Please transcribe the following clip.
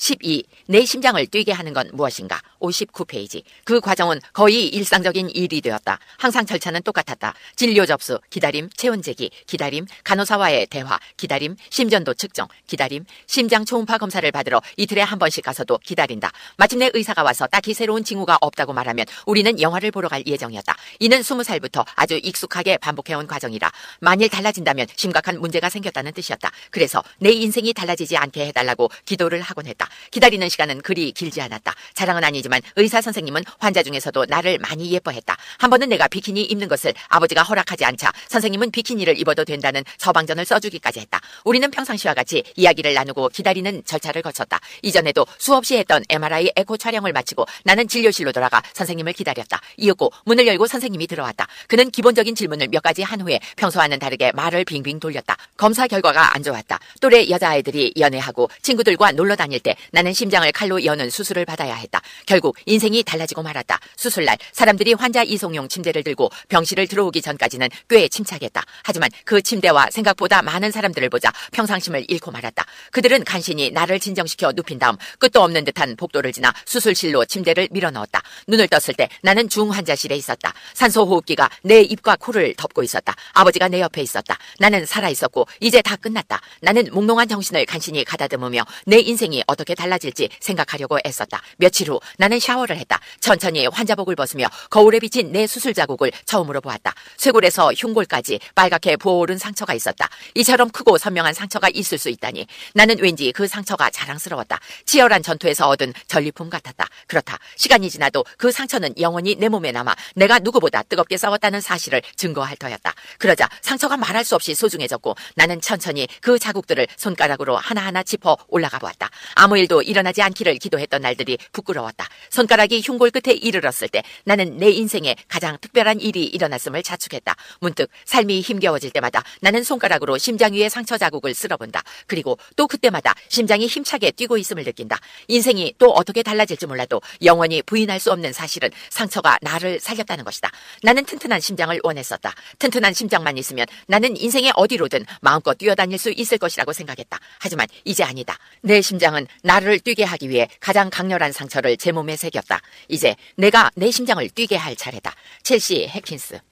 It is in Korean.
12. 내 심장을 뛰게 하는 건 무엇인가? 59페이지. 그 과정은 거의 일상적인 일이 되었다. 항상 절차는 똑같았다. 진료 접수, 기다림, 체온 재기, 기다림, 간호사와의 대화, 기다림, 심전도 측정, 기다림, 심장 초음파 검사를 받으러 이틀에 한 번씩 가서도 기다린다. 마침내 의사가 와서 딱히 새로운 징후가 없다고 말하면 우리는 영화를 보러 갈 예정이었다. 이는 20살부터 아주 익숙하게 반복해온 과정이라 만일 달라진다면 심각한 문제가 생겼다는 뜻이었다. 그래서 내 인생이 달라지지 않게 해달라고 기도를 하곤 했다. 기다리는 시간은 그리 길지 않았다. 자랑은 아니지만 의사 선생님은 환자 중에서도 나를 많이 예뻐했다. 한 번은 내가 비키니 입는 것을 아버지가 허락하지 않자 선생님은 비키니를 입어도 된다는 처방전을 써주기까지 했다. 우리는 평상시와 같이 이야기를 나누고 기다리는 절차를 거쳤다. 이전에도 수없이 했던 MRI 에코 촬영을 마치고 나는 진료실로 돌아가 선생님을 기다렸다. 이윽고 문을 열고 선생님이 들어왔다. 그는 기본적인 질문을 몇 가지 한 후에 평소와는 다르게 말을 빙빙 돌렸다. 검사 결과가 안 좋았다. 또래 여자아이들이 연애하고 친구들과 놀러 다닐 때 나는 심장을 칼로 여는 수술을 받아야 했다. 결국 인생이 달라지고 말았다. 수술날 사람들이 환자 이송용 침대를 들고 병실을 들어오기 전까지는 꽤 침착했다. 하지만 그 침대와 생각보다 많은 사람들을 보자 평상심을 잃고 말았다. 그들은 간신히 나를 진정시켜 눕힌 다음 끝도 없는 듯한 복도를 지나 수술실로 침대를 밀어넣었다. 눈을 떴을 때 나는 중환자실에 있었다. 산소호흡기가 내 입과 코를 덮고 있었다. 아버지가 내 옆에 있었다. 나는 살아있었고 이제 다 끝났다. 나는 몽롱한 정신을 간신히 가다듬으며 내 인생이 어떻게 달라질지 생각하려고 애썼다. 며칠 후 나는 샤워를 했다. 천천히 환자복을 벗으며 거울에 비친 내 수술 자국을 처음으로 보았다. 쇄골에서 흉골까지 빨갛게 부어오른 상처가 있었다. 이처럼 크고 선명한 상처가 있을 수 있다니 나는 왠지 그 상처가 자랑스러웠다. 치열한 전투에서 얻은 전리품 같았다. 그렇다. 시간이 지나도 그 상처는 영원히 내 몸에 남아 내가 누구보다 뜨겁게 싸웠다는 사실을 증거할 터였다. 그러자 상처가 말할 수 없이 소중해졌고 나는 천천히 그 자국들을 손가락으로 하나하나 짚어 올라가 보았다. 아무 일도 일어나지 않기를 기도했던 날들이 부끄러웠다. 손가락이 흉골 끝에 이르렀을 때 나는 내 인생에 가장 특별한 일이 일어났음을 자축했다. 문득 삶이 힘겨워질 때마다 나는 손가락으로 심장 위의 상처 자국을 쓸어본다. 그리고 또 그때마다 심장이 힘차게 뛰고 있음을 느낀다. 인생이 또 어떻게 달라질지 몰라도 영원히 부인할 수 없는 사실은 상처가 나를 살렸다는 것이다. 나는 튼튼한 심장을 원했었다. 튼튼한 심장만 있으면 나는 인생의 어디로든 마음껏 뛰어다닐 수 있을 것이라고 생각했다. 하지만 이제 아니다. 내 심장은 나를 뛰게 하기 위해 가장 강렬한 상처를 제 몸에 새겼다. 이제 내가 내 심장을 뛰게 할 차례다. 첼시 해킨스.